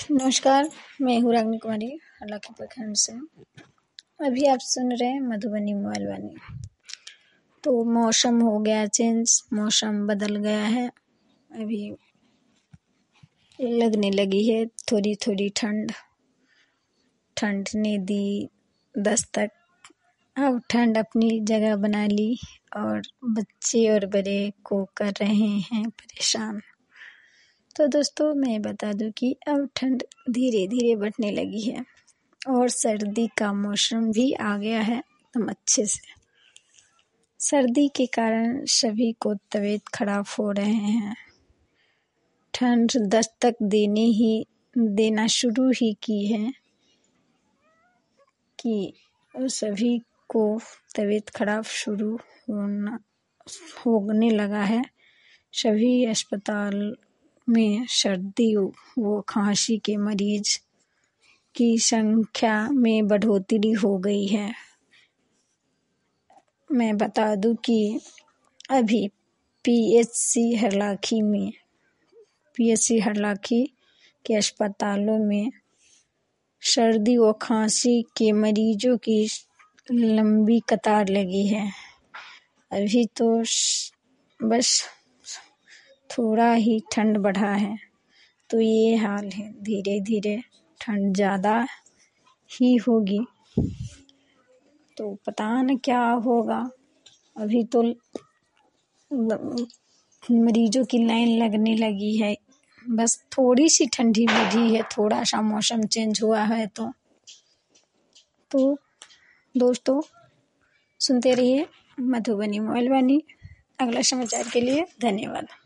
नमस्कार, मैं हूँ रागिनी कुमारी हालांकि प्रखंड से। अभी आप सुन रहे हैं मधुबनी मोबाइल वाणी। तो मौसम हो गया चेंज, मौसम बदल गया है। अभी लगने लगी है थोड़ी थोड़ी ठंड ने दी दस्तक। अब ठंड अपनी जगह बना ली और बच्चे और बड़े को कर रहे हैं परेशान। तो दोस्तों मैं बता दूं कि अब ठंड धीरे धीरे बढ़ने लगी है और सर्दी का मौसम भी आ गया है एकदम अच्छे से। सर्दी के कारण सभी को तबीयत खराब हो रहे हैं। ठंड दस्तक देना शुरू ही की है कि सभी को तबीयत खराब शुरू होने लगा है। सभी अस्पताल में सर्दी व खांसी के मरीज की संख्या में बढ़ोतरी हो गई है। मैं बता दूं कि अभी पीएचसी हरलाखी के अस्पतालों में सर्दी व खांसी के मरीजों की लंबी कतार लगी है। अभी तो बस थोड़ा ही ठंड बढ़ा है तो ये हाल है। धीरे धीरे ठंड ज़्यादा ही होगी तो पता न क्या होगा। अभी तो मरीजों की लाइन लगने लगी है। बस थोड़ी सी ठंडी बढ़ी है, थोड़ा सा मौसम चेंज हुआ है तो दोस्तों सुनते रहिए मधुबनी मोबाइल वाणी। अगला समाचार के लिए धन्यवाद।